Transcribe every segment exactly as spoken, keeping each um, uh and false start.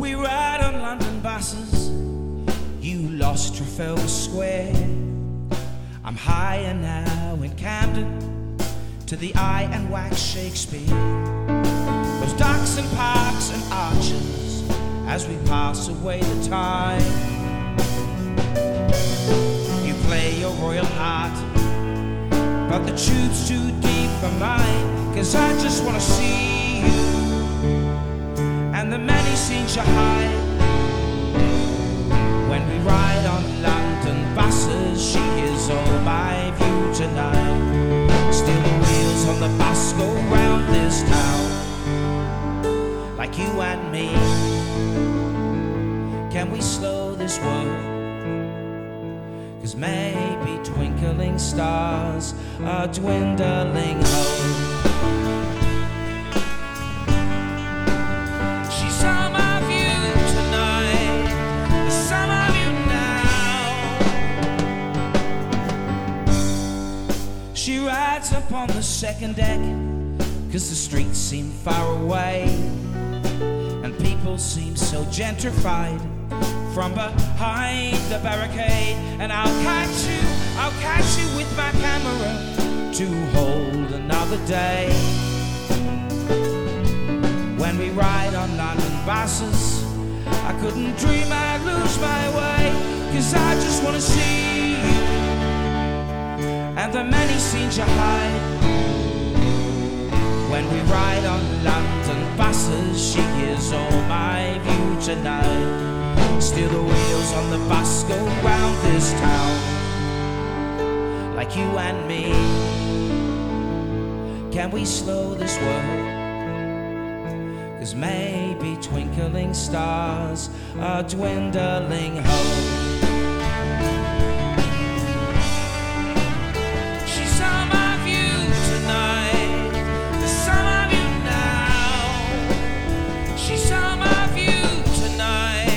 We ride on London buses. You lost Trafalgar Square. I'm higher now in Camden, to the eye and wax Shakespeare. Those docks and parks and arches, as we pass away the time. You play your royal heart, but the tube's too deep for mine. Cause I just wanna see you, and the many scenes you hide. When we ride on London buses, she is all my view tonight. Still the wheels on the bus go round this town, like you and me. Can we slow this world? Cause maybe twinkling stars are dwindling home. She saw my view tonight, some of you now. She rides up on the second deck, cause the streets seem far away, and people seem so gentrified from behind the barricade. And I'll catch you, I'll catch you with my camera to hold another day. When we ride on London buses, I couldn't dream I'd lose my way. Cause I just wanna see you, and the many scenes you hide. When we ride on London buses, she is all my view tonight. Still the wheels on the bus go round this town, like you and me. Can we slow this world? Cause maybe twinkling stars are dwindling home. She saw my view tonight, the some of you now. She saw my view tonight.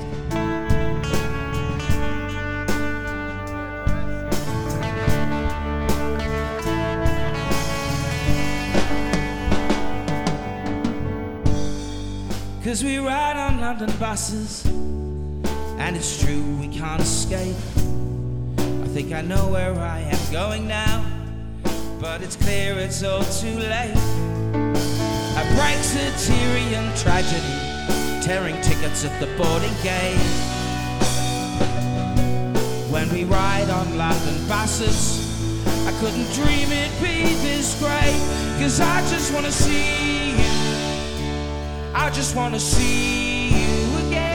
Cause we ride on London buses, and it's true we can't escape. I think I know where I am going now, but it's clear it's all too late. A Brexiteerian tragedy, tearing tickets at the boarding gate. When we ride on London buses, I couldn't dream it'd be this great. Cause I just wanna see you, I just wanna see you again.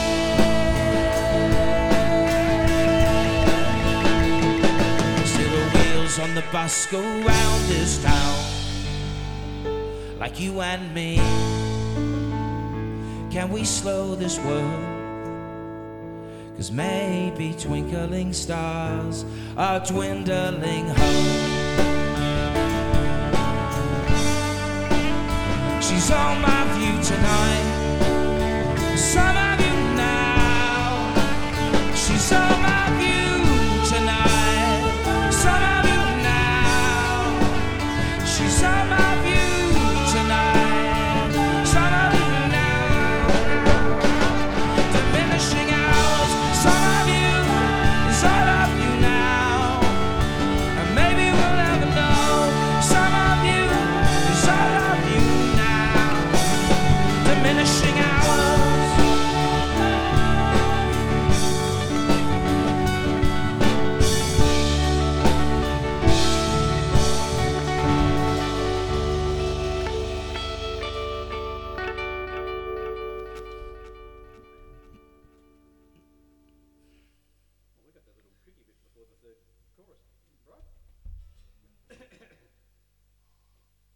Still the wheels on the bus go round this town, like you and me. Can we slow this world? Cause maybe twinkling stars are dwindling home. She's on my view tonight,